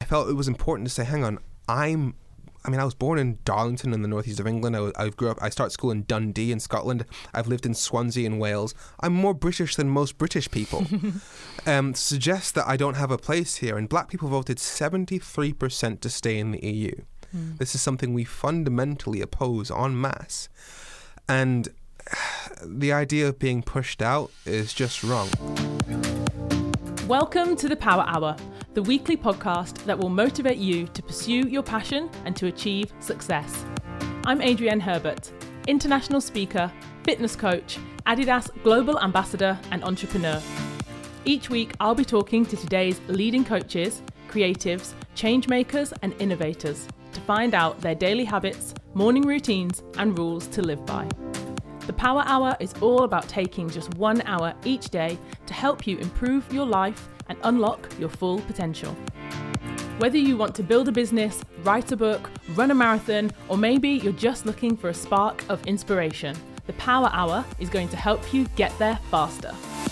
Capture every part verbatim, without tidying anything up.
felt it was important to say, hang on, I'm I mean, I was born in Darlington in the northeast of England. I, I grew up, I started school in Dundee in Scotland. I've lived in Swansea in Wales. I'm more British than most British people. um, suggests that I don't have a place here. And black people voted seventy-three percent to stay in the E U. Mm. This is something we fundamentally oppose en masse. And the idea of being pushed out is just wrong. Welcome to the Power Hour, the weekly podcast that will motivate you to pursue your passion and to achieve success. I'm Adrienne Herbert, international speaker, fitness coach, Adidas global ambassador and entrepreneur. Each week I'll be talking to today's leading coaches, creatives, change makers and innovators to find out their daily habits, morning routines and rules to live by. The Power Hour is all about taking just one hour each day to help you improve your life and unlock your full potential. Whether you want to build a business, write a book, run a marathon, or maybe you're just looking for a spark of inspiration, the Power Hour is going to help you get there faster.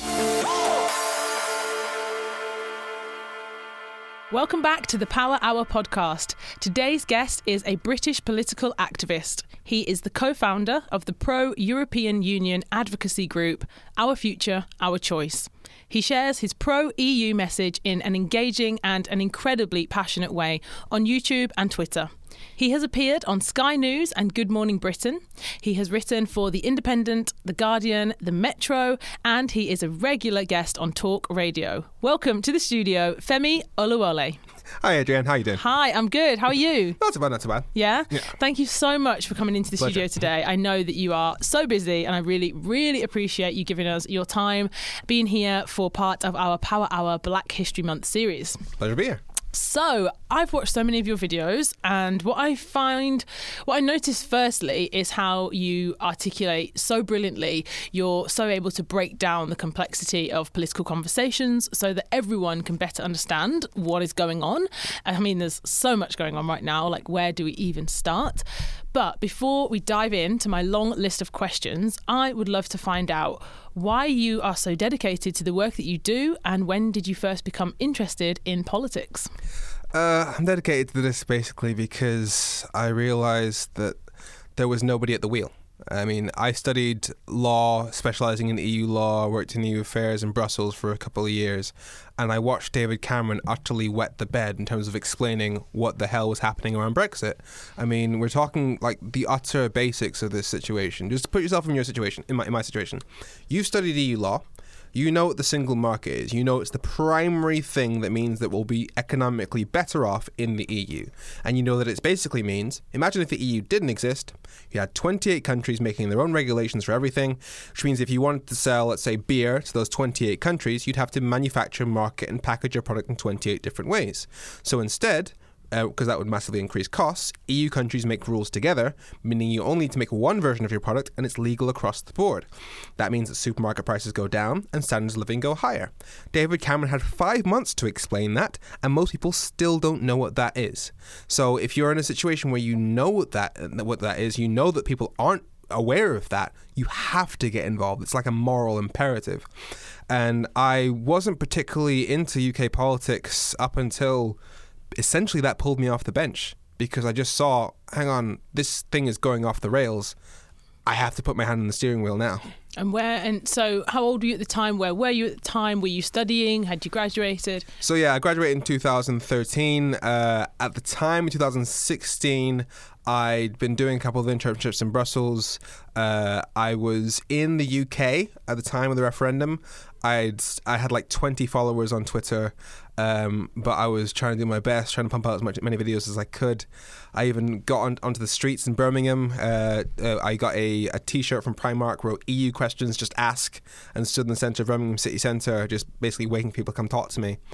Welcome back to the Power Hour podcast. Today's guest is a British political activist. He is the co-founder of the pro-European Union advocacy group, Our Future, Our Choice. He shares his pro-E U message in an engaging and an incredibly passionate way on YouTube and Twitter. He has appeared on Sky News and Good Morning Britain. He has written for The Independent, The Guardian, The Metro, and he is a regular guest on Talk Radio. Welcome to the studio, Femi Oluwole. Hi, Adrienne. How you doing? Hi, I'm good. How are you? Not too bad, not too bad. Yeah? Yeah. Thank you so much for coming into the Pleasure. studio today. I know that you are so busy, and I really, really appreciate you giving us your time, being here for part of our Power Hour Black History Month series. Pleasure to be here. So, I've watched so many of your videos, and what I find, what I notice firstly is how you articulate so brilliantly. You're so able to break down the complexity of political conversations so that everyone can better understand what is going on. I mean, there's so much going on right now, like where do we even start? But before we dive into my long list of questions, I would love to find out why you are so dedicated to the work that you do, and when did you first become interested in politics? Uh, I'm dedicated to this basically because I realised that there was nobody at the wheel. I mean, I studied law, specialising in E U law, worked in E U affairs in Brussels for a couple of years, and I watched David Cameron utterly wet the bed in terms of explaining what the hell was happening around Brexit. I mean, we're talking like the utter basics of this situation. Just put yourself in your situation, in my, in my situation. You've studied E U law. You know what the single market is. You know it's the primary thing that means that we'll be economically better off in the E U. And you know that it basically means, imagine if the E U didn't exist, you had twenty-eight countries making their own regulations for everything, which means if you wanted to sell, let's say, beer to those twenty-eight countries, you'd have to manufacture, market, and package your product in twenty-eight different ways. So instead, because uh, that would massively increase costs, E U countries make rules together, meaning you only need to make one version of your product and it's legal across the board. That means that supermarket prices go down and standards of living go higher. David Cameron had five months to explain that, and most people still don't know what that is. So if you're in a situation where you know what that, what that is, you know that people aren't aware of that, you have to get involved. It's like a moral imperative. And I wasn't particularly into U K politics up until essentially that pulled me off the bench, because I just saw, hang on, this thing is going off the rails. I have to put my hand on the steering wheel now. And where, and so how old were you at the time? Where were you at the time? Were you studying? Had you graduated? So yeah, I graduated in two thousand thirteen. Uh, at the time, in two thousand sixteen, I'd been doing a couple of internships in Brussels. Uh, I was in the U K at the time of the referendum. I'd I had like twenty followers on Twitter, um, but I was trying to do my best, trying to pump out as much, many videos as I could. I even got on, onto the streets in Birmingham. Uh, uh, I got a, a T-shirt from Primark, wrote E U questions, just ask, and stood in the centre of Birmingham city centre, just basically waiting for people to come talk to me.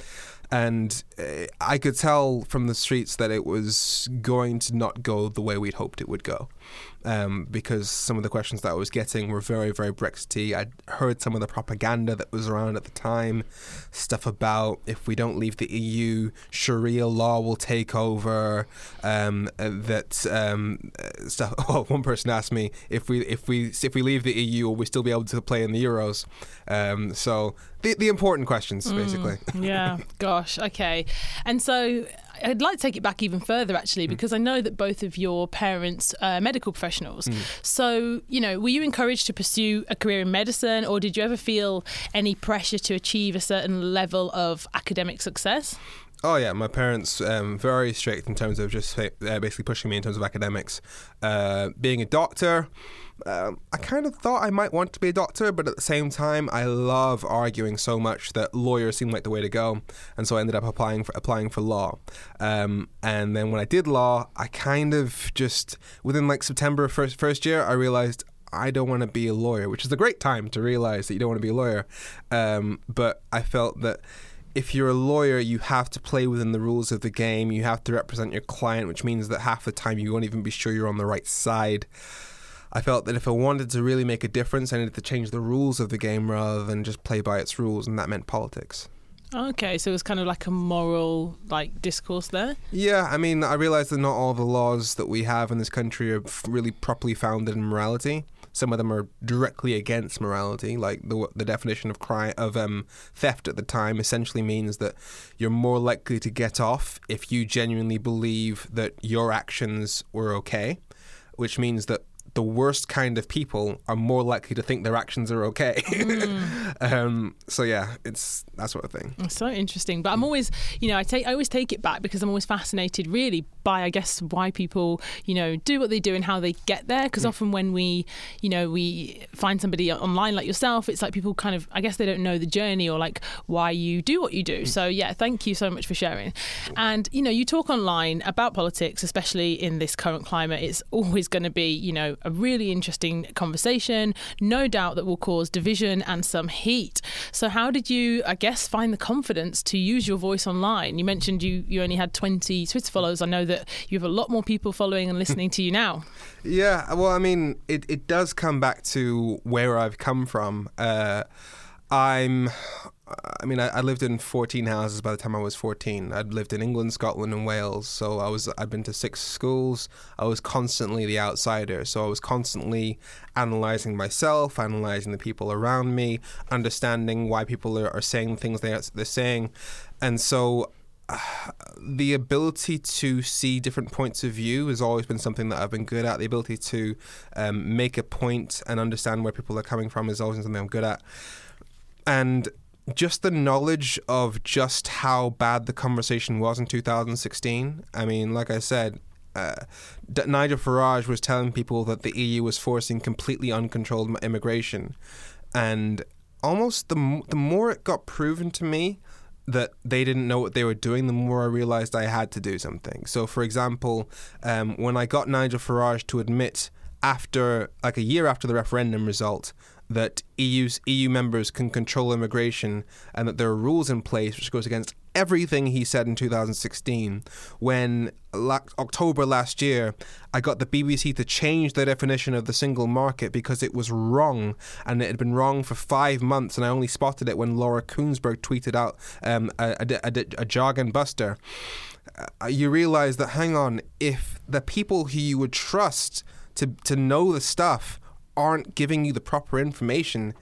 And uh, I could tell from the streets that it was going to not go the way we'd hoped it would go. Um, because some of the questions that I was getting were very, very Brexity. I'd heard some of the propaganda that was around at the time, stuff about if we don't leave the E U, Sharia law will take over. Um, uh, that um, stuff. Oh, one person asked me if we if we if we leave the E U, will we still be able to play in the Euros? Um, so the the important questions, mm, basically. Yeah. Gosh. Okay. And so, I'd like to take it back even further, actually, because mm. I know that both of your parents are medical professionals. Mm. So, you know, were you encouraged to pursue a career in medicine, or did you ever feel any pressure to achieve a certain level of academic success? Oh, yeah. My parents um very strict in terms of just uh, basically pushing me in terms of academics. Uh, being a doctor, um, I kind of thought I might want to be a doctor, but at the same time, I love arguing so much that lawyers seemed like the way to go. And so I ended up applying for applying for law. Um, and then when I did law, I kind of just, within like September first, first year, I realized I don't want to be a lawyer, which is a great time to realize that you don't want to be a lawyer. Um, but I felt that if you're a lawyer, you have to play within the rules of the game. You have to represent your client, which means that half the time you won't even be sure you're on the right side. I felt that if I wanted to really make a difference, I needed to change the rules of the game rather than just play by its rules, and that meant politics. Okay, so it was kind of like a moral like discourse there? Yeah, I mean, I realised that not all the laws that we have in this country are really properly founded in morality. Some of them are directly against morality, like the the definition of crime of um, theft at the time essentially means that you're more likely to get off if you genuinely believe that your actions were okay, which means that the worst kind of people are more likely to think their actions are okay. Mm. um, so yeah, it's that sort of thing. It's so interesting. But I'm always, you know, I take I always take it back because I'm always fascinated really by, I guess, why people, you know, do what they do and how they get there. Because mm. often when we, you know, we find somebody online like yourself, it's like people kind of, I guess they don't know the journey or like why you do what you do. Mm. So yeah, thank you so much for sharing. And, you know, you talk online about politics, especially in this current climate. It's always going to be, you know, a really interesting conversation, no doubt that will cause division and some heat. So how did you, I guess, find the confidence to use your voice online? You mentioned you, you only had twenty Twitter followers. I know that you have a lot more people following and listening to you now. Yeah, well, I mean, it, it does come back to where I've come from. Uh, I'm... I mean, I, I lived in fourteen houses by the time I was fourteen. I'd lived in England, Scotland, and Wales. So I was, I'd been to six schools. I was constantly the outsider. So I was constantly analysing myself, analysing the people around me, understanding why people are, are saying things they are, they're saying. And so uh, the ability to see different points of view has always been something that I've been good at. The ability to um, make a point and understand where people are coming from is always something I'm good at. And just the knowledge of just how bad the conversation was in two thousand sixteen. I mean, like I said, uh, D- Nigel Farage was telling people that the E U was forcing completely uncontrolled immigration. And almost the, m- the more it got proven to me that they didn't know what they were doing, the more I realized I had to do something. So, for example, um, when I got Nigel Farage to admit after, like a year after the referendum result, that E U's, E U members can control immigration and that there are rules in place which goes against everything he said in two thousand sixteen. When la- October last year, I got the B B C to change their definition of the single market because it was wrong, and it had been wrong for five months, and I only spotted it when Laura Kuenssberg tweeted out um, a, a, a, a jargon buster. Uh, you realise that, hang on, if the people who you would trust to to know the stuff aren't giving you the proper information,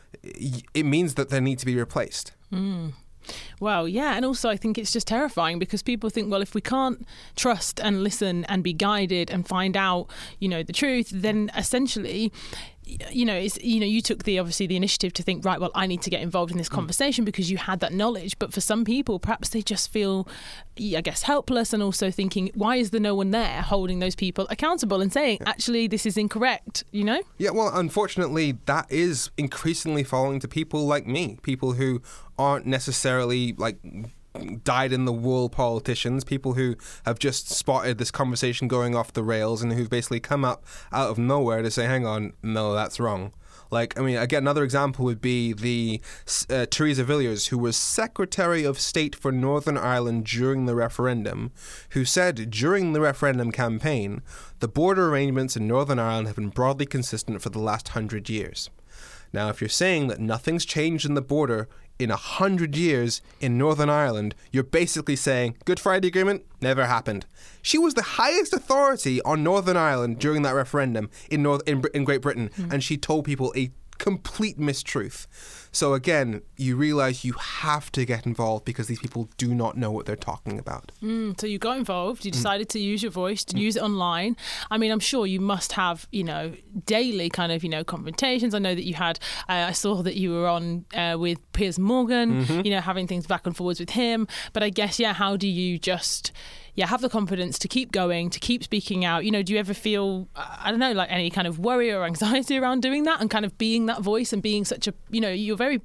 it means that they need to be replaced. Mm. Well, yeah, and also I think it's just terrifying because people think, well, if we can't trust and listen and be guided and find out, you know, the truth, then essentially, you know, it's, you know, you took the obviously the initiative to think, right, well, I need to get involved in this conversation mm. because you had that knowledge. But for some people, perhaps they just feel, I guess, helpless, and also thinking, why is there no one there holding those people accountable and saying, actually, this is incorrect, you know? Yeah, well, unfortunately, that is increasingly falling to people like me, people who aren't necessarily like dyed-in-the-wool politicians, people who have just spotted this conversation going off the rails and who've basically come up out of nowhere to say, hang on, no, that's wrong. Like, I mean, again, another example would be the uh, Theresa Villiers, who was Secretary of State for Northern Ireland during the referendum, who said during the referendum campaign, the border arrangements in Northern Ireland have been broadly consistent for the last hundred years. Now, if you're saying that nothing's changed in the border in a hundred years in Northern Ireland, you're basically saying Good Friday Agreement never happened. She was the highest authority on Northern Ireland during that referendum in North in, in Great Britain, mm. and she told people a complete mistruth. So again, you realize you have to get involved because these people do not know what they're talking about. Mm, so you got involved, you decided mm. to use your voice, to mm. use it online. I mean, I'm sure you must have, you know, daily kind of, you know, confrontations. I know that you had, uh, I saw that you were on uh, with Piers Morgan, mm-hmm. you know, having things back and forwards with him. But I guess, yeah, how do you just... yeah, have the confidence to keep going, to keep speaking out? You know, do you ever feel, I don't know, like any kind of worry or anxiety around doing that and kind of being that voice and being such a, you know, you're very,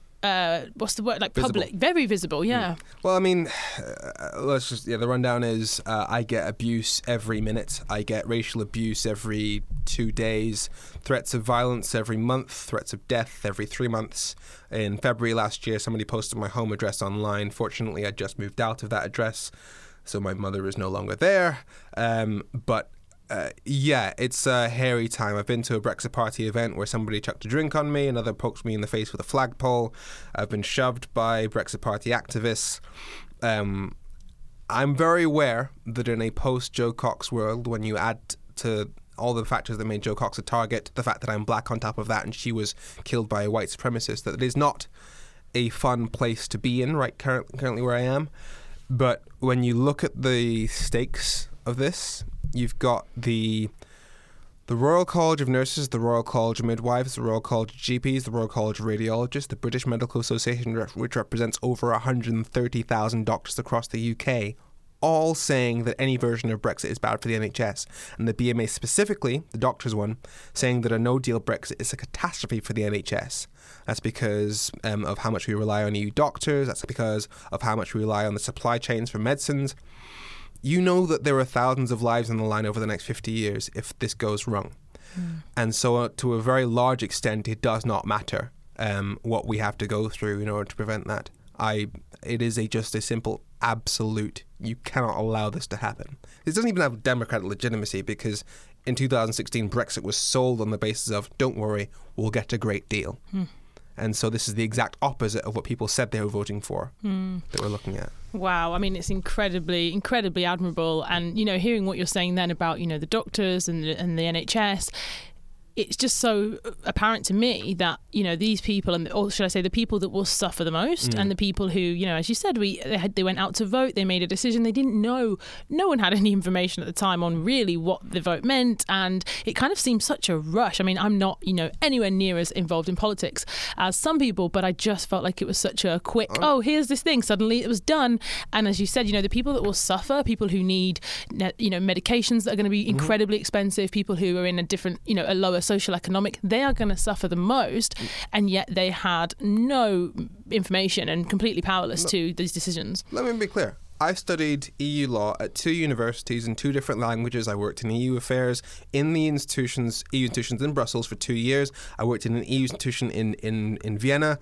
uh, what's the word, like visible. Public, very visible, yeah. Mm. Well, I mean, uh, let's just, yeah, the rundown is uh, I get abuse every minute. I get racial abuse every two days, threats of violence every month, threats of death every three months. In February last year, somebody posted my home address online. Fortunately, I just moved out of that address, so my mother is no longer there. Um, but uh, yeah, it's a hairy time. I've been to a Brexit Party event where somebody chucked a drink on me, another poked me in the face with a flagpole. I've been shoved by Brexit Party activists. Um, I'm very aware that in a post-Jo Cox world, when you add to all the factors that made Jo Cox a target, the fact that I'm black on top of that and she was killed by a white supremacist, that it is not a fun place to be in right current, currently where I am. But when you look at the stakes of this, you've got the the Royal College of Nurses, the Royal College of Midwives, the Royal College of G Ps, the Royal College of Radiologists, the British Medical Association, which represents over one hundred thirty thousand doctors across the U K, all saying that any version of Brexit is bad for the N H S. And the B M A specifically, the doctors one, saying that a no-deal Brexit is a catastrophe for the N H S. That's because um, of how much we rely on E U doctors. That's because of how much we rely on the supply chains for medicines. You know that there are thousands of lives on the line over the next fifty years if this goes wrong. Mm. And so uh, to a very large extent, it does not matter um, what we have to go through in order to prevent that. I, it is a just a simple absolute. You cannot allow this to happen. This doesn't even have democratic legitimacy because in two thousand sixteen, Brexit was sold on the basis of, don't worry, we'll get a great deal. Hmm. And so this is the exact opposite of what people said they were voting for hmm. that we're looking at. Wow. I mean, it's incredibly, incredibly admirable. And, you know, hearing what you're saying then about, you know, the doctors and the, and the N H S, it's just so apparent to me that, you know, these people, and or should I say the people that will suffer the most, mm. and the people who, you know, as you said, we they, had, they went out to vote, they made a decision, they didn't know, no one had any information at the time on really what the vote meant, and it kind of seemed such a rush. I mean, I'm not, you know, anywhere near as involved in politics as some people, but I just felt like it was such a quick, oh, oh here's this thing, suddenly it was done. And as you said, you know, the people that will suffer, people who need, you know, medications that are going to be incredibly mm. expensive, people who are in a different, you know, a lower social economic, they are going to suffer the most, and yet they had no information and completely powerless no, to these decisions. Let me be clear. I studied E U law at two universities in two different languages. I worked in E U affairs in the institutions, E U institutions in Brussels for two years. I worked in an E U institution in, in, in Vienna.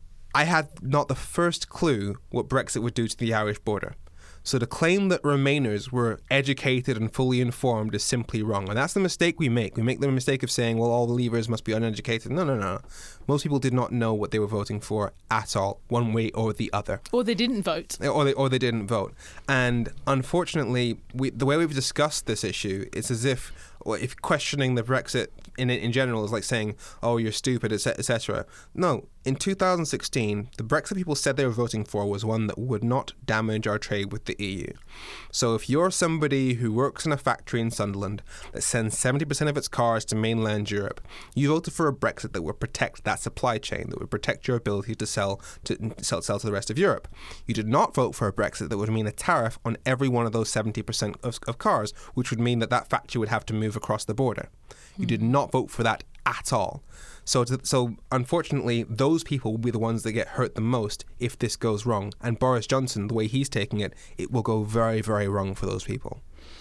I had not the first clue what Brexit would do to the Irish border. So to claim that Remainers were educated and fully informed is simply wrong. And that's the mistake we make. We make the mistake of saying, well, all the Leavers must be uneducated. No, no, no. Most people did not know what they were voting for at all, one way or the other. Or they didn't vote. Or they, or they didn't vote. And unfortunately, we, the way we've discussed this issue, it's as if, well, if questioning the Brexit in in general is like saying, oh, you're stupid, et cetera. No, in two thousand sixteen, the Brexit people said they were voting for was one that would not damage our trade with the E U. So if you're somebody who works in a factory in Sunderland that sends seventy percent of its cars to mainland Europe, you voted for a Brexit that would protect that supply chain, that would protect your ability to sell to sell, sell to the rest of Europe. You did not vote for a Brexit that would mean a tariff on every one of those seventy percent of, of cars, which would mean that that factory would have to move across the border. You did not vote for that at all. So, to, so unfortunately, those people will be the ones that get hurt the most if this goes wrong. And Boris Johnson, the way he's taking it, it will go very, very wrong for those people.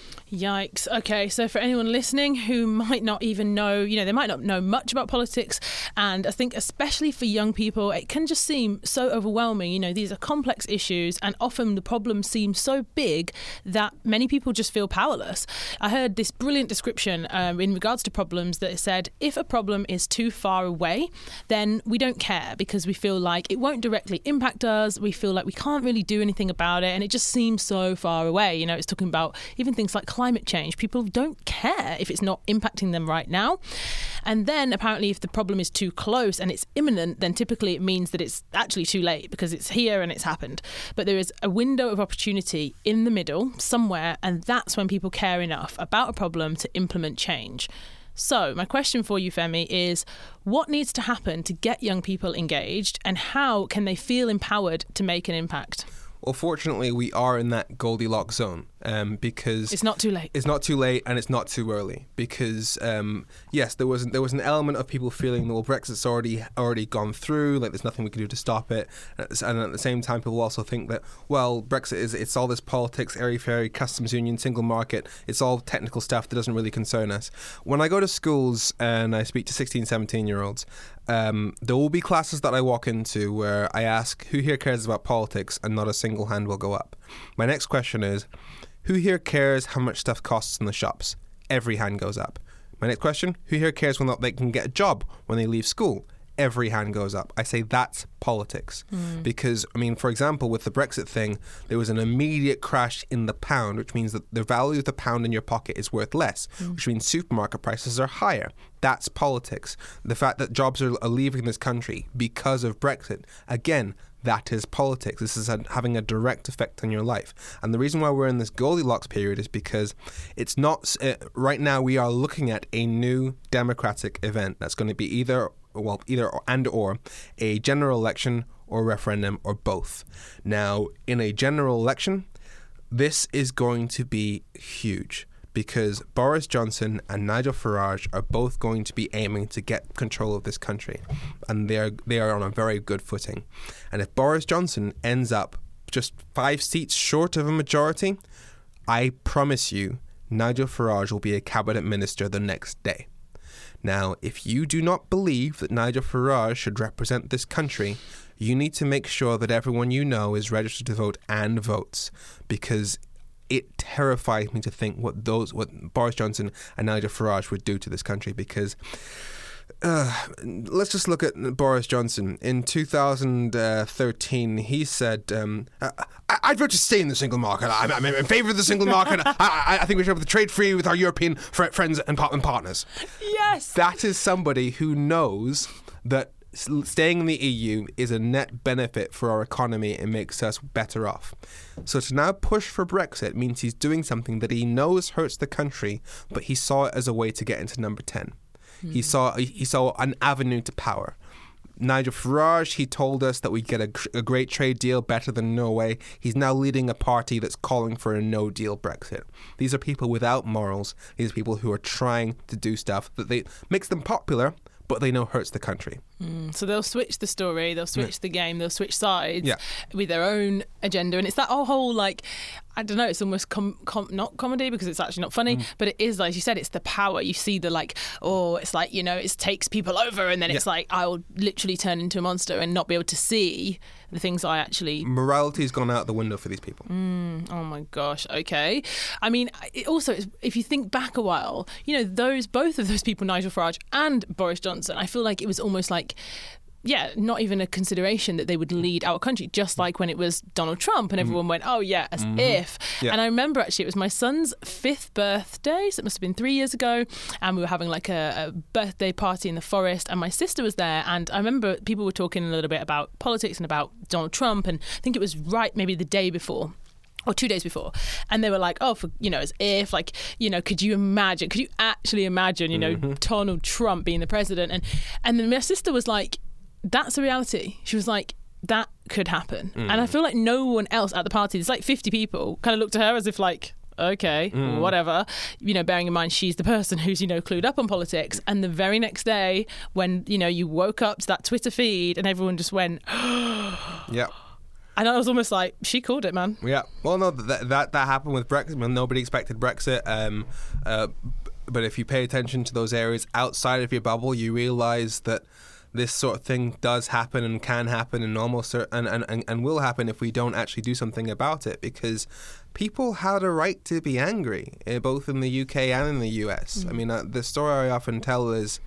Yikes. Okay, so for anyone listening who might not even know, you know, they might not know much about politics, and I think especially for young people, it can just seem so overwhelming. You know, these are complex issues, and often the problems seem so big that many people just feel powerless. I heard this brilliant description um, in regards to problems that said, if a problem is too far away, then we don't care because we feel like it won't directly impact us. We feel like we can't really do anything about it, and it just seems so far away. You know, it's talking about even things like climate climate change. People don't care if it's not impacting them right now. And then apparently if the problem is too close and it's imminent, then typically it means that it's actually too late because it's here and it's happened. But there is a window of opportunity in the middle somewhere, and that's when people care enough about a problem to implement change. So my question for you, Femi, is what needs to happen to get young people engaged, and how can they feel empowered to make an impact? Well, fortunately, we are in that Goldilocks zone um, because it's not too late. It's not too late, and it's not too early. Because um, yes, there was there was an element of people feeling that well, Brexit's already already gone through. Like there's nothing we can do to stop it. And at the same time, people also think that well, Brexit is it's all this politics, airy fairy, customs union, single market. It's all technical stuff that doesn't really concern us. When I go to schools and I speak to sixteen, seventeen year olds. Um, there will be classes that I walk into where I ask, who here cares about politics? And not a single hand will go up. My next question is, who here cares how much stuff costs in the shops? Every hand goes up. My next question, who here cares whether they can get a job when they leave school? Every hand goes up. I say that's politics. Mm. Because, I mean, for example, with the Brexit thing, there was an immediate crash in the pound, which means that the value of the pound in your pocket is worth less, mm. which means supermarket prices are higher. That's politics. The fact that jobs are, are leaving this country because of Brexit, again, that is politics. This is a, having a direct effect on your life. And the reason why we're in this Goldilocks period is because it's not, uh, right now we are looking at a new democratic event that's going to be either well, either or, and or a general election or referendum or both. Now, in a general election, this is going to be huge because Boris Johnson and Nigel Farage are both going to be aiming to get control of this country, and they are they are on a very good footing. And if Boris Johnson ends up just five seats short of a majority, I promise you, Nigel Farage will be a cabinet minister the next day. Now, if you do not believe that Nigel Farage should represent this country, you need to make sure that everyone you know is registered to vote and votes, because it terrifies me to think what those what Boris Johnson and Nigel Farage would do to this country. Because uh, let's just look at Boris Johnson. In two thousand thirteen, he said, um, I, I'd vote to stay in the single market. I'm, I'm in favour of the single market. I, I, I think we should have the trade free with our European fr- friends and, and partners. Yes. That is somebody who knows that staying in the E U is a net benefit for our economy and makes us better off. So to now push for Brexit means he's doing something that he knows hurts the country, but he saw it as a way to get into number ten. He saw he saw an avenue to power. Nigel Farage, he told us that we get a, a great trade deal better than Norway. He's now leading a party that's calling for a no-deal Brexit. These are people without morals. These are people who are trying to do stuff that they makes them popular, but they know hurts the country. Mm, so they'll switch the story, they'll switch yeah. the game, they'll switch sides yeah. with their own agenda. And it's that whole, like, I don't know, it's almost com- com- not comedy because it's actually not funny, mm. but it is, like you said, it's the power. You see the, like, oh, it's like, you know, it takes people over, and then it's yeah. like, I'll literally turn into a monster and not be able to see the things I actually... Morality's gone out the window for these people. Mm, oh my gosh, okay. I mean, it also, if you think back a while, you know, those both of those people, Nigel Farage and Boris Johnson, I feel like it was almost like, yeah, not even a consideration that they would lead our country, just like when it was Donald Trump and everyone mm. went, oh yeah, as mm-hmm. if. Yeah. And I remember actually it was my son's fifth birthday, so it must have been three years ago, and we were having like a, a birthday party in the forest, and my sister was there, and I remember people were talking a little bit about politics and about Donald Trump, and I think it was right maybe the day before. Or two days before. And they were like, oh, for, you know, as if, like, you know, could you imagine, could you actually imagine, you know, mm-hmm. Donald Trump being the president? And and then my sister was like, that's a reality. She was like, that could happen. Mm. And I feel like no one else at the party, there's like fifty people, kind of looked at her as if like, okay, mm. whatever, you know, bearing in mind she's the person who's, you know, clued up on politics. And the very next day when, you know, you woke up to that Twitter feed and everyone just went, yeah. And I was almost like, she called it, man. Yeah. Well, no, that that, that happened with Brexit. Well, nobody expected Brexit. Um, uh, but if you pay attention to those areas outside of your bubble, you realise that this sort of thing does happen and can happen and almost and, and, and, and will happen if we don't actually do something about it, because people had a right to be angry, both in the U K and in the U S. Mm. I mean, uh, the story I often tell is,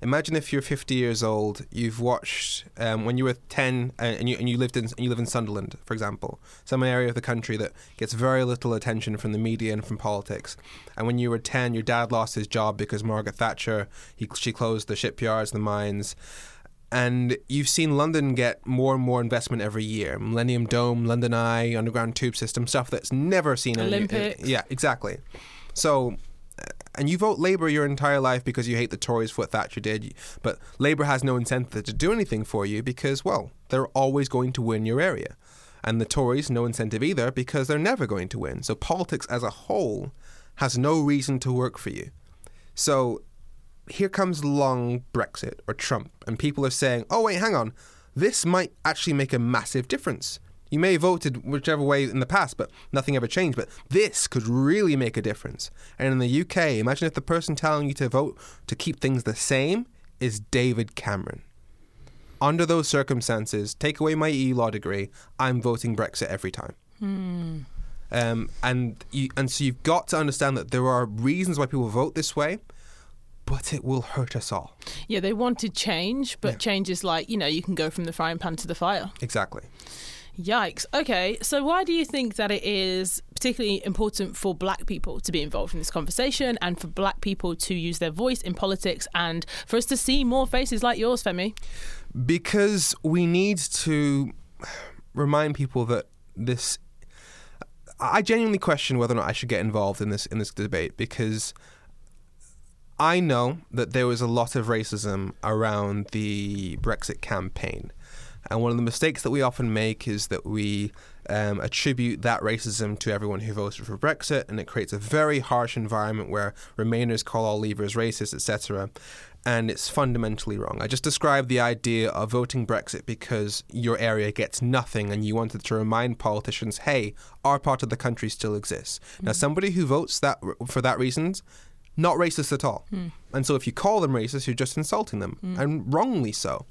imagine if you're fifty years old, you've watched um, when you were ten, uh, and you and you lived in and you live in Sunderland, for example, some area of the country that gets very little attention from the media and from politics. And when you were ten, your dad lost his job because Margaret Thatcher, he, she closed the shipyards, the mines. And you've seen London get more and more investment every year. Millennium Dome, London Eye, Underground Tube System, stuff that's never seen. Olympics. Any, yeah, exactly. So, and you vote Labour your entire life because you hate the Tories for what Thatcher did. But Labour has no incentive to do anything for you because, well, they're always going to win your area. And the Tories, no incentive either because they're never going to win. So politics as a whole has no reason to work for you. So here comes along Brexit or Trump, and people are saying, oh, wait, hang on, this might actually make a massive difference. You may have voted whichever way in the past, but nothing ever changed. But this could really make a difference. And in the U K, imagine if the person telling you to vote to keep things the same is David Cameron. Under those circumstances, take away my E U law degree, I'm voting Brexit every time. Hmm. Um, and you, and so you've got to understand that there are reasons why people vote this way, but it will hurt us all. Yeah, they wanted change, but Yeah. change is like, you know, you can go from the frying pan to the fire. Exactly. Yikes. Okay, so why do you think that it is particularly important for black people to be involved in this conversation and for black people to use their voice in politics and for us to see more faces like yours, Femi? Because we need to remind people that this... I genuinely question whether or not I should get involved in this in this debate because I know that there was a lot of racism around the Brexit campaign. And one of the mistakes that we often make is that we um, attribute that racism to everyone who voted for Brexit, and it creates a very harsh environment where Remainers call all Leavers racist, et cetera. And it's fundamentally wrong. I just described the idea of voting Brexit because your area gets nothing and you wanted to remind politicians, hey, our part of the country still exists. Mm. Now, somebody who votes that for that reason, not racist at all. Mm. And so if you call them racist, you're just insulting them, mm. and wrongly so.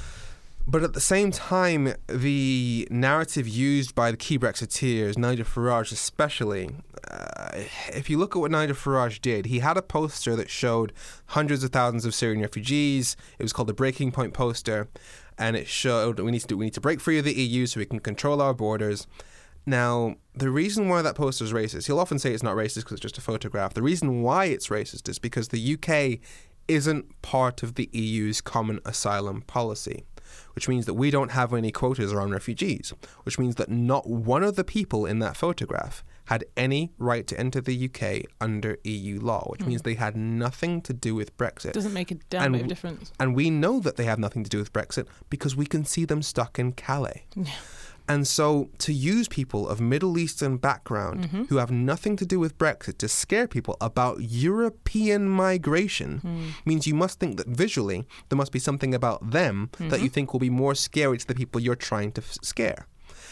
But at the same time, the narrative used by the key Brexiteers, Nigel Farage especially, uh, if you look at what Nigel Farage did, he had a poster that showed hundreds of thousands of Syrian refugees. It was called the Breaking Point poster, and it showed we need to do, we need to break free of the E U so we can control our borders. Now, the reason why that poster is racist, he'll often say it's not racist because it's just a photograph. The reason why it's racist is because the U K isn't part of the E U's common asylum policy, which means that we don't have any quotas around refugees, which means that not one of the people in that photograph had any right to enter the U K under E U law, which mm. means they had nothing to do with Brexit. Doesn't make a damn and, bit of difference. And we know that they have nothing to do with Brexit because we can see them stuck in Calais. Yeah. And so to use people of Middle Eastern background mm-hmm. who have nothing to do with Brexit to scare people about European migration mm. means you must think that visually there must be something about them mm-hmm. that you think will be more scary to the people you're trying to f- scare.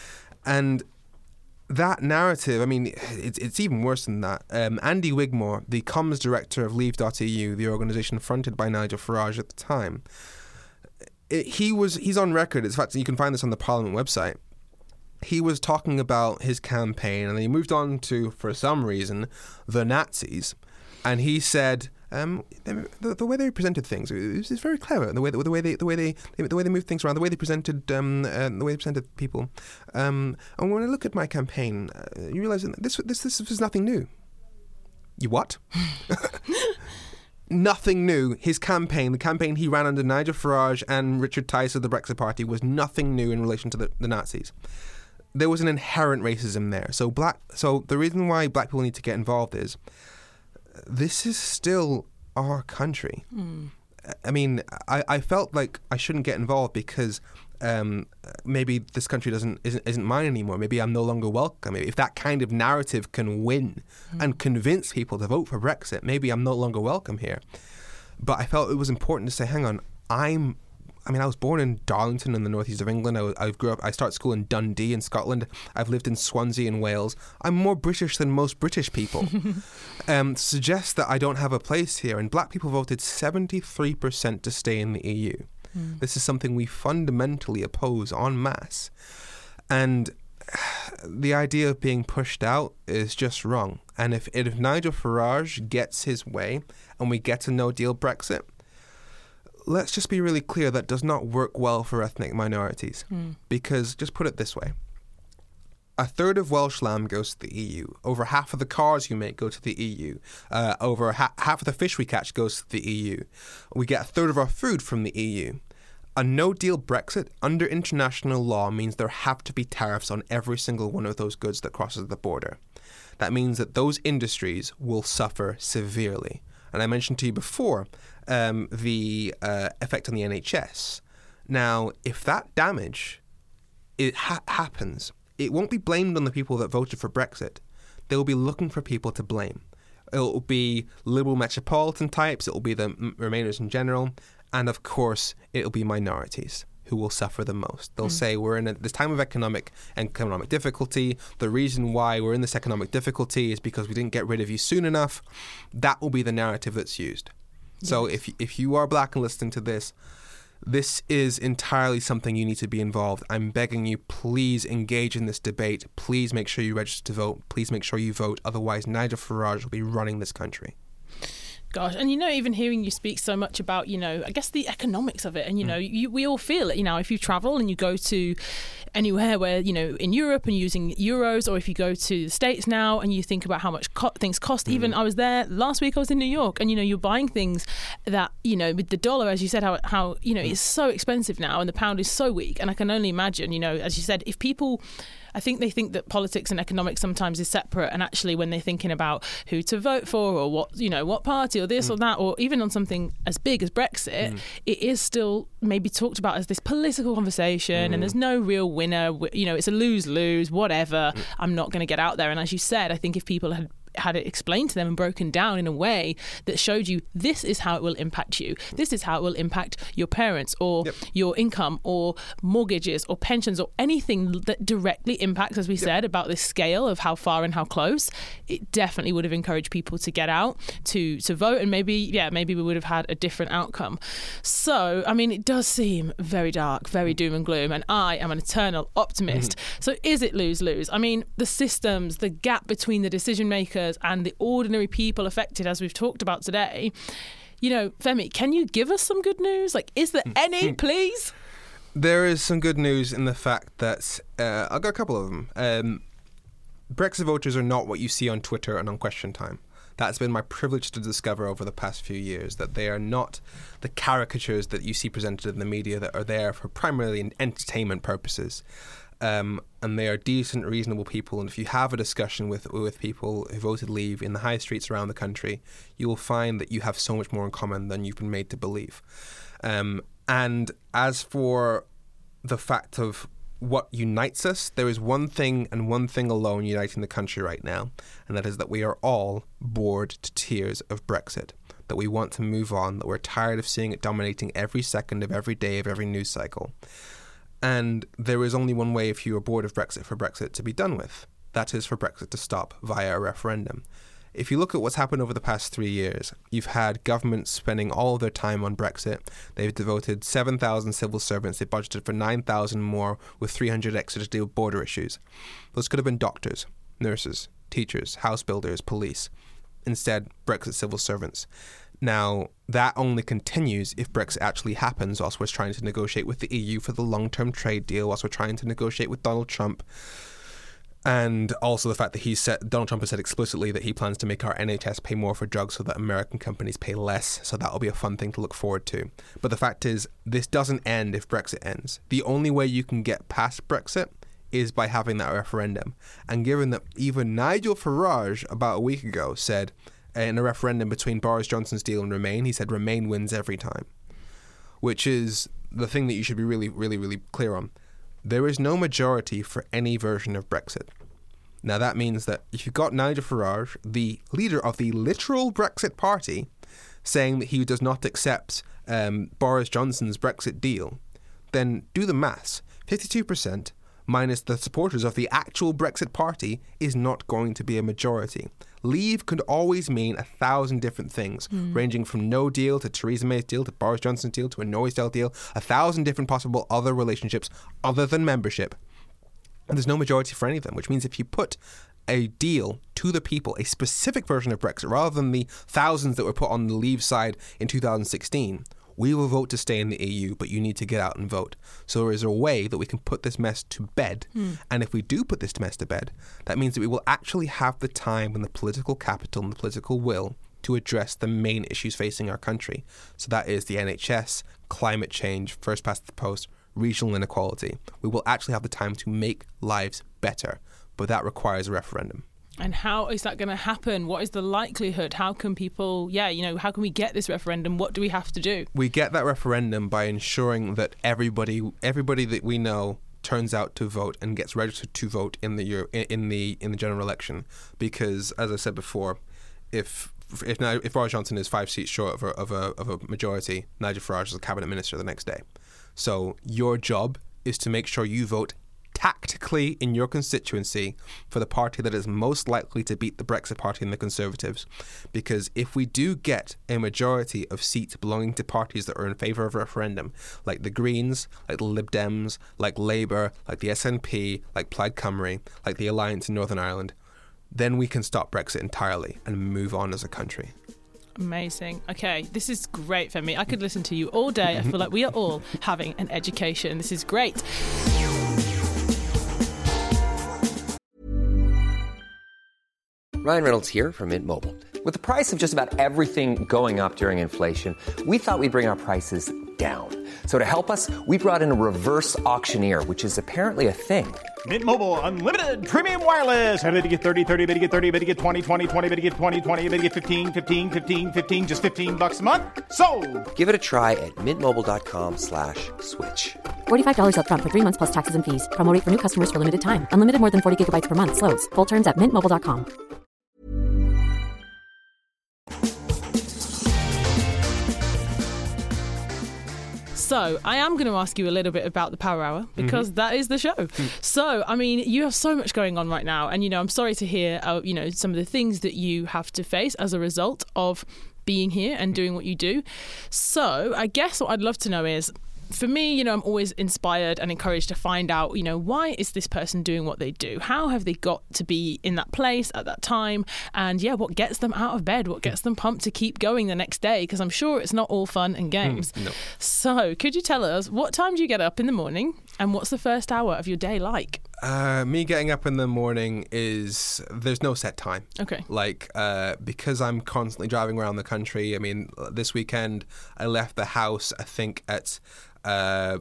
And that narrative, I mean, it's, it's even worse than that. Um, Andy Wigmore, the comms director of Leave dot E U, the organisation fronted by Nigel Farage at the time, it, he was he's on record. In fact, you can find this on the Parliament website. He was talking about his campaign, and he moved on to, for some reason, the Nazis. And he said, um, the, the way they presented things is is very clever. The way the way they the way they the way they moved things around, the way they presented um, uh, the way they presented people. Um, and when I look at my campaign, uh, you realise that this this this is nothing new. You what? Nothing new. His campaign, the campaign he ran under Nigel Farage and Richard Tice of the Brexit Party, was nothing new in relation to the, the Nazis. There was an inherent racism there. So black. So the reason why black people need to get involved is this is still our country. Mm. I mean, I, I felt like I shouldn't get involved because um, maybe this country doesn't isn't, isn't mine anymore. Maybe I'm no longer welcome. If that kind of narrative can win mm. and convince people to vote for Brexit, maybe I'm no longer welcome here. But I felt it was important to say, hang on, I'm I mean, I was born in Darlington in the northeast of England. I, was, I grew up. I started school in Dundee in Scotland. I've lived in Swansea in Wales. I'm more British than most British people. um, suggests that I don't have a place here. And black people voted seventy-three percent to stay in the E U. Mm. This is something we fundamentally oppose en masse. And the idea of being pushed out is just wrong. And if, if Nigel Farage gets his way and we get a no-deal Brexit, let's just be really clear, that does not work well for ethnic minorities. Mm. Because, just put it this way, a third of Welsh lamb goes to the E U. Over half of the cars you make go to the E U. Uh, over ha- half of the fish we catch goes to the E U. We get a third of our food from the E U. A no-deal Brexit under international law means there have to be tariffs on every single one of those goods that crosses the border. That means that those industries will suffer severely. And I mentioned to you before um, the uh, effect on the N H S. Now, if that damage it ha- happens, it won't be blamed on the people that voted for Brexit. They'll be looking for people to blame. It'll be liberal metropolitan types, it'll be the m- Remainers in general, and of course, it'll be minorities who will suffer the most. They'll mm. say, we're in a, this time of economic economic difficulty. The reason why we're in this economic difficulty is because we didn't get rid of you soon enough. That will be the narrative that's used. Yes. So if if you are black and listening to this, this is entirely something you need to be involved. I'm begging you, please engage in this debate. Please make sure you register to vote. Please make sure you vote. Otherwise, Nigel Farage will be running this country. Gosh, and you know, even hearing you speak so much about, you know, I guess the economics of it, and you know, mm. you, we all feel it. You know, if you travel and you go to anywhere where, you know, in Europe and using euros, or if you go to the States now and you think about how much co- things cost. Mm. Even I was there last week. I was in New York, and you know, you're buying things that, you know, with the dollar, as you said, how how you know, it's so expensive now, and the pound is so weak. And I can only imagine, you know, as you said, if people. I think they think that politics and economics sometimes is separate, and actually when they're thinking about who to vote for, or what, you know, what party, or this mm. or that, or even on something as big as Brexit, mm. it is still maybe talked about as this political conversation, mm. and there's no real winner. You know, it's a lose-lose, whatever. Mm. I'm not going to get out there. And as you said, I think if people had had it explained to them and broken down in a way that showed you this is how it will impact you, this is how it will impact your parents, or yep. your income, or mortgages, or pensions, or anything that directly impacts, as we yep. said, about this scale of how far and how close, it definitely would have encouraged people to get out to to vote, and maybe yeah maybe we would have had a different outcome. So I mean, it does seem very dark, very doom and gloom, and I am an eternal optimist. Mm-hmm. So is it lose-lose? I mean, the systems, the gap between the decision makers and the ordinary people affected, as we've talked about today. You know, Femi, can you give us some good news? Like, is there any, please? There is some good news in the fact that, uh, I've got a couple of them. Um, Brexit voters are not what you see on Twitter and on Question Time. That's been my privilege to discover over the past few years, that they are not the caricatures that you see presented in the media that are there for primarily entertainment purposes. Um, and they are decent, reasonable people. And if you have a discussion with with people who voted Leave in the high streets around the country, you will find that you have so much more in common than you've been made to believe. Um, and as for the fact of what unites us, there is one thing and one thing alone uniting the country right now, and that is that we are all bored to tears of Brexit. That we want to move on, that we're tired of seeing it dominating every second of every day of every news cycle. And there is only one way, if you are bored of Brexit, for Brexit to be done with. That is for Brexit to stop via a referendum. If you look at what's happened over the past three years, you've had governments spending all of their time on Brexit. They've devoted seven thousand civil servants. They budgeted for nine thousand more, with three hundred extra to deal with border issues. Those could have been doctors, nurses, teachers, house builders, police. Instead, Brexit civil servants. Now, that only continues if Brexit actually happens, whilst we're trying to negotiate with the E U for the long-term trade deal, whilst we're trying to negotiate with Donald Trump. And also the fact that he's said, Donald Trump has said explicitly that he plans to make our N H S pay more for drugs so that American companies pay less. So that'll be a fun thing to look forward to. But the fact is, this doesn't end if Brexit ends. The only way you can get past Brexit is by having that referendum. And given that even Nigel Farage about a week ago said, in a referendum between Boris Johnson's deal and Remain, he said Remain wins every time, which is the thing that you should be really, really, really clear on. There is no majority for any version of Brexit. Now, that means that if you've got Nigel Farage, the leader of the literal Brexit party, saying that he does not accept um, Boris Johnson's Brexit deal, then do the maths. fifty-two percent minus the supporters of the actual Brexit party is not going to be a majority. Leave could always mean a thousand different things, mm. ranging from no deal to Theresa May's deal to Boris Johnson's deal to a Noisdale deal, a thousand different possible other relationships other than membership. And there's no majority for any of them, which means if you put a deal to the people, a specific version of Brexit, rather than the thousands that were put on the Leave side in two thousand sixteen, we will vote to stay in the E U, but you need to get out and vote. So there is a way that we can put this mess to bed. Mm. And if we do put this mess to bed, that means that we will actually have the time and the political capital and the political will to address the main issues facing our country. So that is the N H S, climate change, first past the post, regional inequality. We will actually have the time to make lives better, but that requires a referendum. And how is that going to happen? What is the likelihood? How can people, yeah, you know, how can we get this referendum? What do we have to do? We get that referendum by ensuring that everybody, everybody that we know turns out to vote and gets registered to vote in the Euro, in the in the general election. Because, as I said before, if if if Boris Johnson is five seats short of a, of a of a majority, Nigel Farage is a cabinet minister the next day. So your job is to make sure you vote tactically in your constituency for the party that is most likely to beat the Brexit Party and the Conservatives. Because if we do get a majority of seats belonging to parties that are in favour of a referendum, like the Greens, like the Lib Dems, like Labour, like the S N P, like Plaid Cymru, like the Alliance in Northern Ireland, then we can stop Brexit entirely and move on as a country. Amazing. Okay, this is great for me. I could listen to you all day. I feel like we are all having an education. This is great. Ryan Reynolds here from Mint Mobile. With the price of just about everything going up during inflation, we thought we'd bring our prices down. So to help us, we brought in a reverse auctioneer, which is apparently a thing. Mint Mobile Unlimited Premium Wireless. How to get thirty, thirty, bit to get thirty, bit to get twenty, twenty, twenty, bit to get twenty, twenty, bit to get fifteen, fifteen, fifteen, fifteen, just fifteen bucks a month? Sold! Give it a try at mintmobile.com slash switch. forty-five dollars up front for three months plus taxes and fees. Promo rate for new customers for limited time. Unlimited more than forty gigabytes per month. Slows full terms at mint mobile dot com. So I am going to ask you a little bit about the Power Hour because mm-hmm. that is the show. Mm. So, I mean, you have so much going on right now. And, you know, I'm sorry to hear, uh, you know, some of the things that you have to face as a result of being here and doing what you do. So I guess what I'd love to know is, for me, you know, I'm always inspired and encouraged to find out, you know, why is this person doing what they do? How have they got to be in that place at that time? And yeah, what gets them out of bed? What gets them pumped to keep going the next day? Because I'm sure it's not all fun and games. Mm, no. So could you tell us, what time do you get up in the morning and what's the first hour of your day like? Uh, me getting up in the morning is, there's no set time. Okay. Like, uh, because I'm constantly driving around the country. I mean, this weekend I left the house, I think, at uh,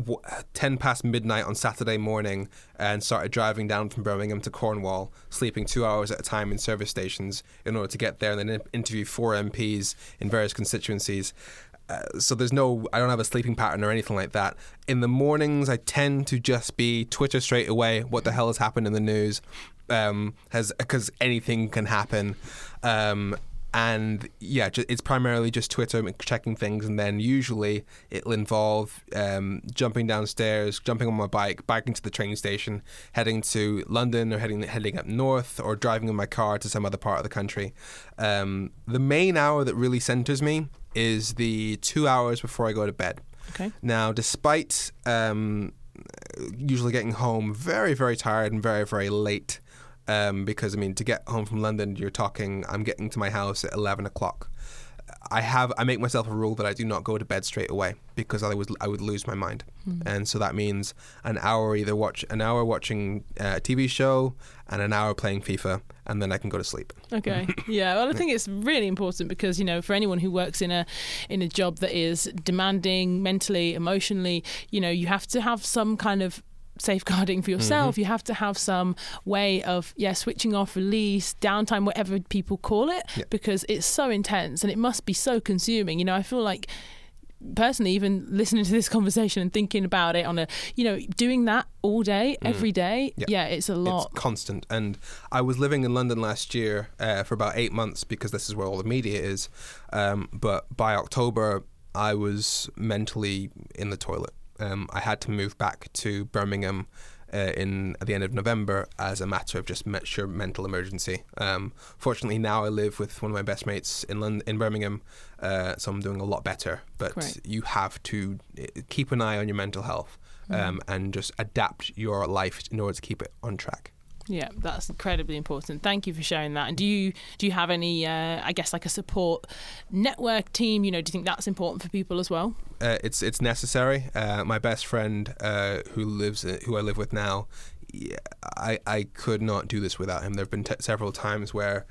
ten past midnight on Saturday morning and started driving down from Birmingham to Cornwall, sleeping two hours at a time in service stations in order to get there and then interview four M Ps in various constituencies. Uh, so there's no, I don't have a sleeping pattern or anything like that. In the mornings, I tend to just be Twitter straight away. What the hell has happened in the news? Um, has because anything can happen. Um, and yeah, it's primarily just Twitter, checking things, and then usually it'll involve um, jumping downstairs, jumping on my bike, biking to the train station, heading to London or heading heading up north, or driving in my car to some other part of the country. Um, the main hour that really centers me is the two hours before I go to bed. Okay. Now, despite um, usually getting home very, very tired and very, very late, um, because, I mean, to get home from London, you're talking, I'm getting to my house at eleven o'clock. I have I make myself a rule that I do not go to bed straight away because I would I would lose my mind, mm. and so that means an hour either watch an hour watching a T V show and an hour playing FIFA, and then I can go to sleep. Okay, yeah. Well, I think it's really important because, you know, for anyone who works in a in a job that is demanding mentally, emotionally, you know, you have to have some kind of safeguarding for yourself. Mm-hmm. You have to have some way of yeah switching off, release, downtime, whatever people call it, yeah. because it's so intense and it must be so consuming. You know, I feel like personally, even listening to this conversation and thinking about it on a, you know, doing that all day, mm. every day, yeah. yeah, it's a lot. It's constant. And I was living in London last year uh, for about eight months because this is where all the media is. Um, but by October, I was mentally in the toilet. Um, I had to move back to Birmingham uh, in at the end of November as a matter of just met, sure mental emergency. Um, fortunately, now I live with one of my best mates in London, in Birmingham, uh, so I'm doing a lot better. But Great. You have to keep an eye on your mental health um, mm. and just adapt your life in order to keep it on track. Yeah, that's incredibly important. Thank you for sharing that. And do you do you have any, uh, I guess, like a support network team? You know, do you think that's important for people as well? Uh, it's it's necessary. Uh, my best friend, uh, who lives who I live with now, yeah, I I could not do this without him. There have been t- several times where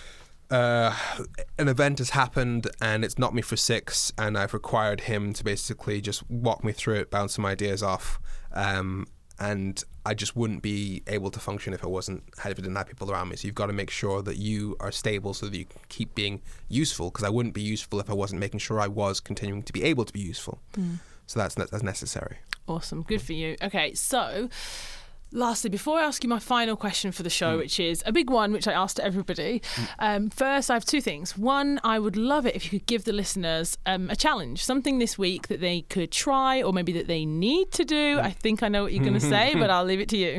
uh, an event has happened and it's knocked me for six, and I've required him to basically just walk me through it, bounce some ideas off. Um, And I just wouldn't be able to function if I wasn't, if I didn't have people around me. So you've got to make sure that you are stable so that you can keep being useful, because I wouldn't be useful if I wasn't making sure I was continuing to be able to be useful. Mm. So that's that's necessary. Awesome. Good for you. Okay, so lastly, before I ask you my final question for the show, mm. which is a big one, which I asked everybody, mm. um, first I have two things. One, I would love it if you could give the listeners um, a challenge, something this week that they could try or maybe that they need to do. Mm. I think I know what you're going to say, but I'll leave it to you.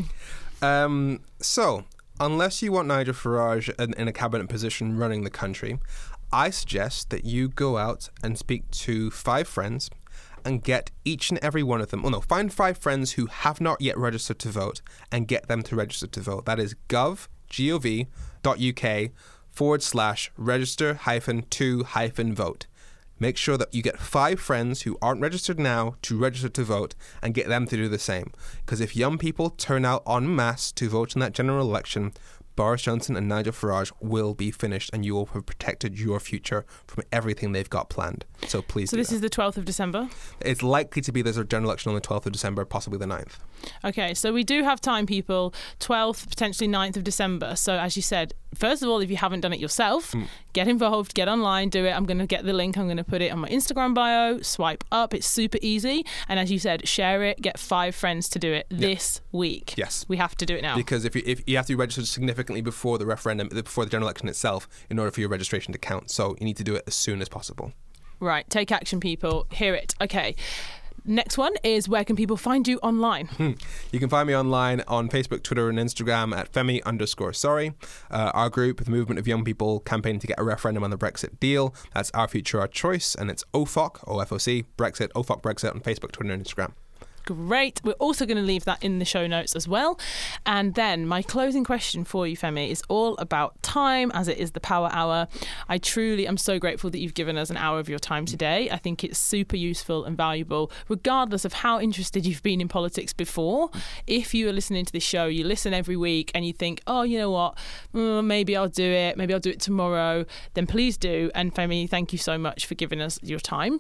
Um, so, unless you want Nigel Farage in, in a cabinet position running the country, I suggest that you go out and speak to five friends and get each and every one of them, oh no, find five friends who have not yet registered to vote and get them to register to vote. That is gov, G-O-V, dot U-K forward slash register hyphen to hyphen vote. Make sure that you get five friends who aren't registered now to register to vote and get them to do the same. Because if young people turn out en masse to vote in that general election, Boris Johnson and Nigel Farage will be finished, and you will have protected your future from everything they've got planned. So please So do this that. is the twelfth of December? It's likely to be there's a general election on the twelfth of December, possibly the ninth. Okay, so we do have time, people. twelfth, potentially ninth of December. So as you said, first of all, if you haven't done it yourself, mm. get involved, get online, do it. I'm going to get the link. I'm going to put it on my Instagram bio. Swipe up. It's super easy. And as you said, share it. Get five friends to do it yep. this week. Yes. We have to do it now. Because if you, if you have to be registered significantly before the referendum, before the general election itself, in order for your registration to count. So you need to do it as soon as possible. Right. Take action, people. Hear it. Okay. Next one is, where can people find you online? Hmm. You can find me online on Facebook, Twitter and Instagram at Femi underscore sorry. Uh, our group, the Movement of Young People, campaigning to get a referendum on the Brexit deal. That's Our Future, Our Choice, and it's O F O C, O F O C, Brexit, O F O C Brexit on Facebook, Twitter and Instagram. Great. We're also going to leave that in the show notes as well. And then my closing question for you, Femi, is all about time, as it is the Power Hour. I truly am so grateful that you've given us an hour of your time today. I think it's super useful and valuable, regardless of how interested you've been in politics before. If you are listening to this show, you listen every week and you think, oh, you know what, mm, maybe I'll do it, maybe I'll do it tomorrow, then please do. And Femi, thank you so much for giving us your time.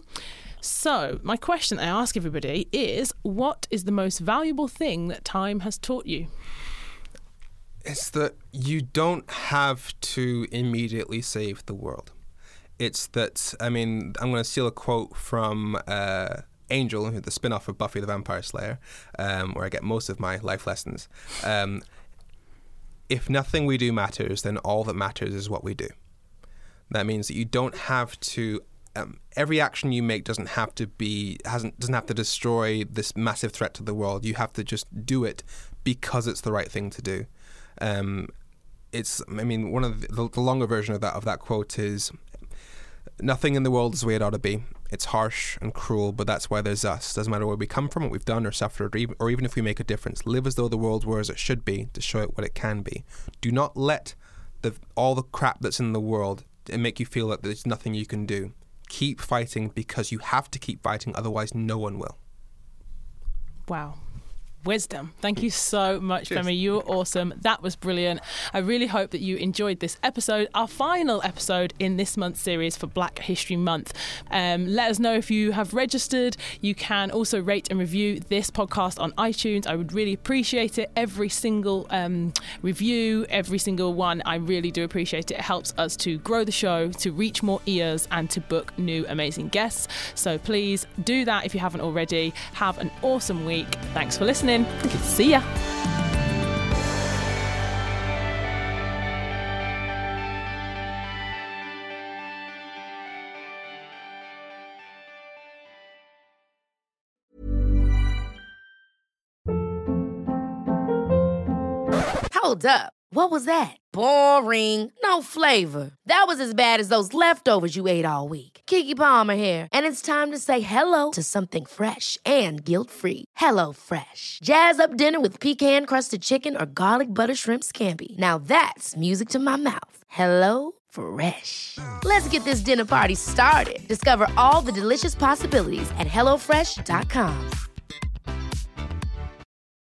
So, my question I ask everybody is, what is the most valuable thing that time has taught you? It's that you don't have to immediately save the world. It's that, I mean, I'm going to steal a quote from uh, Angel, the spin-off of Buffy the Vampire Slayer, um, where I get most of my life lessons. Um, if nothing we do matters, then all that matters is what we do. That means that you don't have to Um, every action you make doesn't have to be hasn't doesn't have to destroy this massive threat to the world. You have to just do it because it's the right thing to do. Um, it's I mean one of the, the longer version of that of that quote is, nothing in the world is the way it ought to be. It's harsh and cruel, but that's why there's us. Doesn't matter where we come from, what we've done or suffered, or even, or even if we make a difference. Live as though the world were as it should be, to show it what it can be. Do not let the all the crap that's in the world make you feel that there's nothing you can do. Keep fighting, because you have to keep fighting, otherwise no one will. Wow. Wisdom. Thank you so much, Cheers. Femi. You were awesome. That was brilliant. I really hope that you enjoyed this episode, our final episode in this month's series for Black History Month. Um, let us know if you have registered. You can also rate and review this podcast on iTunes. I would really appreciate it. Every single um, review, every single one, I really do appreciate it. It helps us to grow the show, to reach more ears, and to book new amazing guests. So please do that if you haven't already. Have an awesome week. Thanks for listening. See ya. Hold up. What was that? Boring. No flavor. That was as bad as those leftovers you ate all week. Keke Palmer here, and it's time to say hello to something fresh and guilt-free. Hello Fresh. Jazz up dinner with pecan-crusted chicken or garlic butter shrimp scampi. Now that's music to my mouth. Hello Fresh. Let's get this dinner party started. Discover all the delicious possibilities at hello fresh dot com.